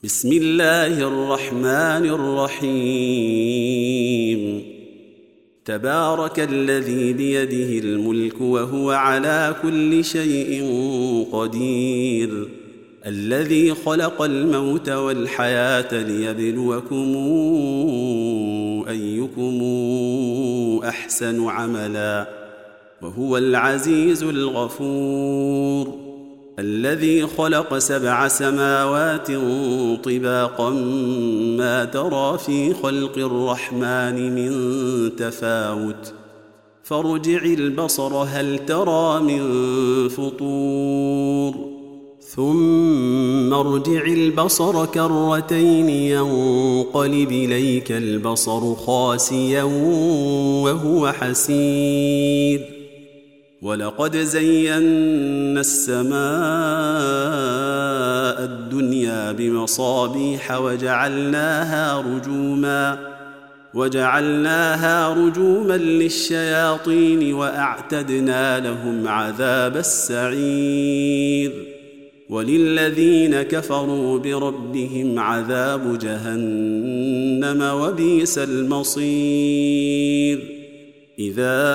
بسم الله الرحمن الرحيم. تبارك الذي بيده الملك وهو على كل شيء قدير، الذي خلق الموت والحياة ليبلوكم أيكم أحسن عملا، وهو العزيز الغفور، الذي خلق 7 سماوات طباقا ما ترى في خلق الرحمن من تفاوت، فارجع البصر هل ترى من فطور، ثم ارجع البصر كرتين ينقلب إليك البصر خاسئا وهو حسير، ولقد زينا السماء الدنيا بمصابيح وجعلناها رجوما للشياطين وأعتدنا لهم عذاب السعير، وللذين كفروا بربهم عذاب جهنم وبئس المصير. إذا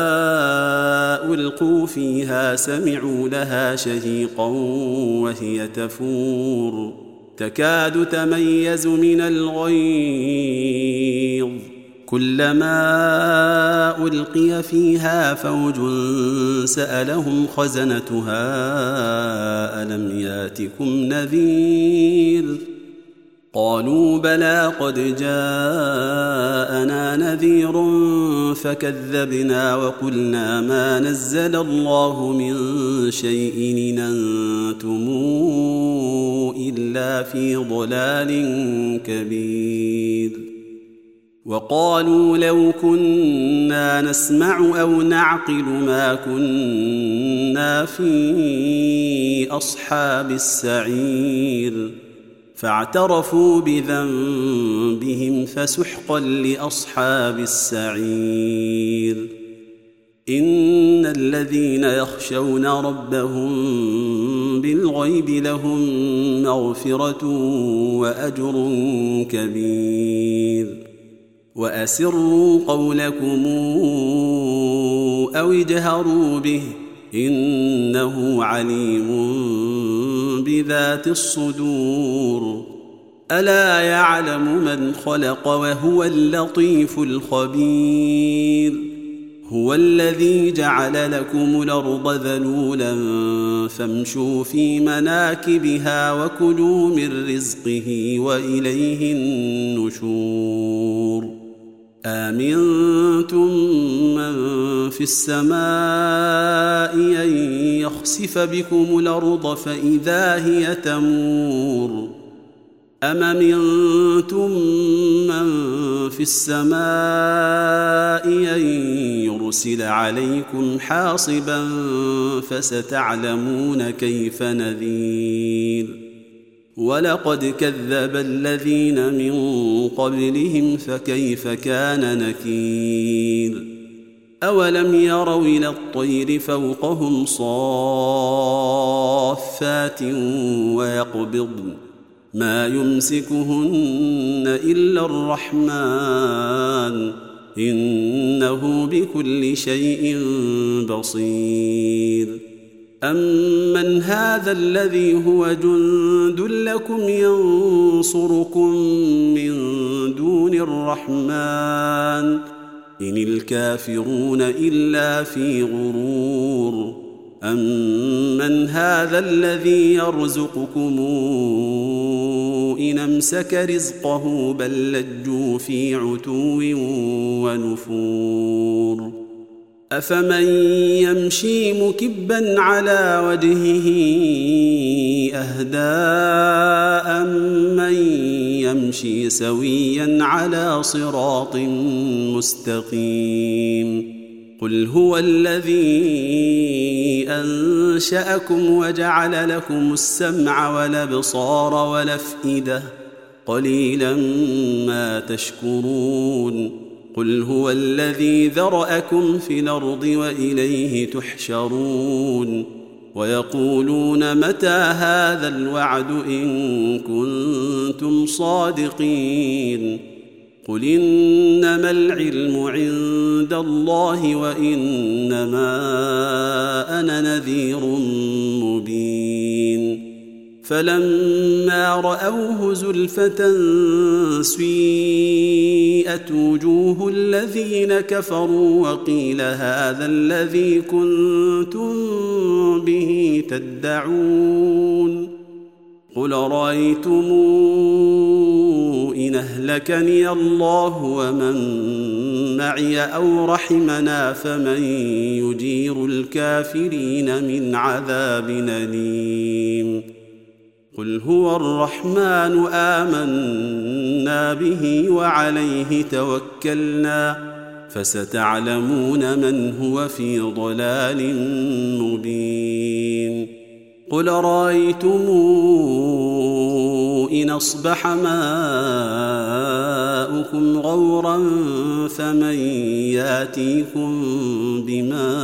ألقوا فيها سمعوا لها شهيقا وهي تفور، تكاد تميز من الغيظ، كلما ألقي فيها فوج سألهم خزنتها ألم ياتكم نذير؟ قالوا بلى قد جاءنا نذير فكذبنا وقلنا ما نزل الله من شيء إن أنتم إلا في ضلال كبير. وقالوا لو كنا نسمع أو نعقل ما كنا في أصحاب السعير، فاعترفوا بذنبهم فسحقا لأصحاب السعير. إن الذين يخشون ربهم بالغيب لهم مغفرة وأجر كبير. وأسروا قولكم أو اجهروا به إنه عليم بذات الصدور. ألا يعلم من خلق وهو اللطيف الخبير. هو الذي جعل لكم الأرض ذلولا فامشوا في مناكبها وكلوا من رزقه وإليه النشور. آمنتم من في السماء أن يخسف بكم الأرض فإذا هي تمور، أم أمنتم من في السماء أن يرسل عليكم حاصبا فستعلمون كيف نذير. ولقد كذب الذين من قبلهم فكيف كان نكير. أولم يروا إلى الطير فوقهم صافات ويقبضن ما يمسكهن إلا الرحمن إنه بكل شيء بصير. أمن هذا الذي هو جند لكم ينصركم من دون الرحمن إن الكافرون إلا في غرور. أمن هذا الذي يرزقكم إن أمسك رزقه بل لجوا في عتو ونفور. أفمن يمشي مكبا على وجهه أهدى أمن يمشي سويا على صراط مستقيم. قل هو الذي أنشأكم وجعل لكم السمع والأبصار والأفئدة قليلا ما تشكرون. قل هو الذي ذرأكم في الأرض وإليه تحشرون. ويقولون متى هذا الوعد إن كنتم صادقين قل إنما العلم عند الله وإنما أنا نذير مبين فلما رأوه زلفة سيئت وجوه الذين كفروا وقيل هذا الذي كنتم به تدعون قل رأيتم إن أهلكني الله ومن معي أو رحمنا فمن يجير الكافرين من عذاب أليم قل هو الرحمن آمنا به وعليه توكلنا فستعلمون من هو في ضلال مبين قل رأيتم إن أصبح ماؤكم غورا فمن ياتيكم بماء